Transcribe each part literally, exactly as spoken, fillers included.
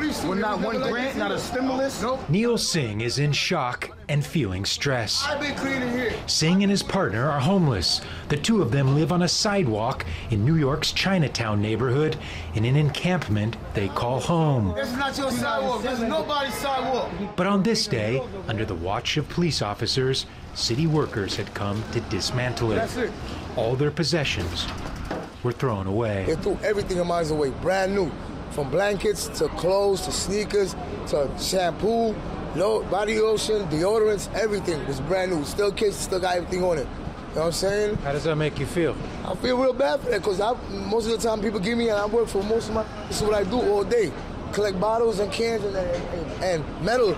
With not one grant, not a stimulus. Nope. Neil Singh is in shock and feeling stress. I've been cleaning here. Singh and his partner are homeless. The two of them live on a sidewalk in New York's Chinatown neighborhood in an encampment they call home. This is not your sidewalk. This is nobody's sidewalk. But on this day, under the watch of police officers, city workers had come to dismantle it. That's it. All their possessions were thrown away. They threw everything of mine away, brand new. From blankets to clothes to sneakers to shampoo, no, body lotion, deodorants, everything was brand new. Still kids, still got everything on it. You know what I'm saying? How does that make you feel? I feel real bad for that because most of the time people give me, and I work for most of my, this is what I do all day. Collect bottles and cans and, and, and metal.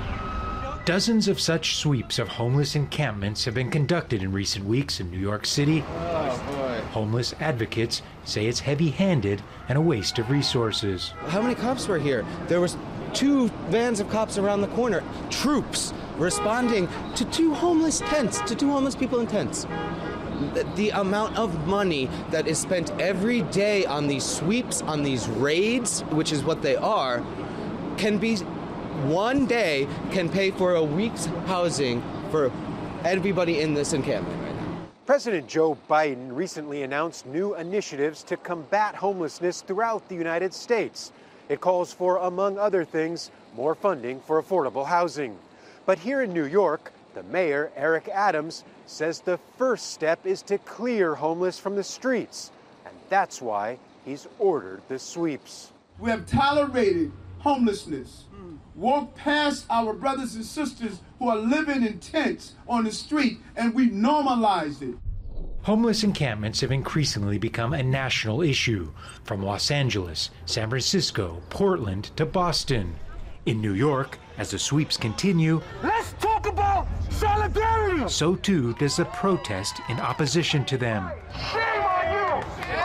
Dozens of such sweeps of homeless encampments have been conducted in recent weeks in New York City. Oh, boy. Homeless advocates say it's heavy-handed and a waste of resources. How many cops were here? There was two vans of cops around the corner. Troops responding to two homeless tents, to two homeless people in tents. The, the amount of money that is spent every day on these sweeps, on these raids, which is what they are, can be... One day can pay for a week's housing for everybody in this encampment right now. President Joe Biden recently announced new initiatives to combat homelessness throughout the United States. It calls for, among other things, more funding for affordable housing. But here in New York, the mayor, Eric Adams, says the first step is to clear homeless from the streets. And that's why he's ordered the sweeps. We have tolerated homelessness. Walk past our brothers and sisters who are living in tents on the street, and we normalized it. Homeless encampments have increasingly become a national issue, from Los Angeles, San Francisco, Portland to Boston. In New York, as the sweeps continue, let's talk about solidarity! So too does the protest in opposition to them. Shame on you!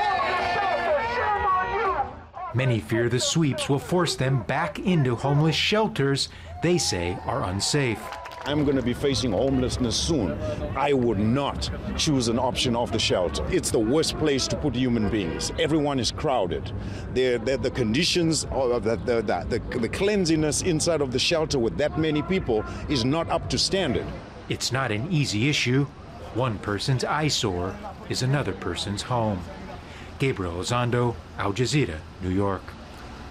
Shame on you! Many fear the sweeps will force them back into homeless shelters they say are unsafe. I'm going to be facing homelessness soon. I would not choose an option of the shelter. It's the worst place to put human beings. Everyone is crowded. They're, they're the conditions, of the, the, the, the cleanliness inside of the shelter with that many people is not up to standard. It's not an easy issue. One person's eyesore is another person's home. Gabriel Elizondo, Al Jazeera, New York.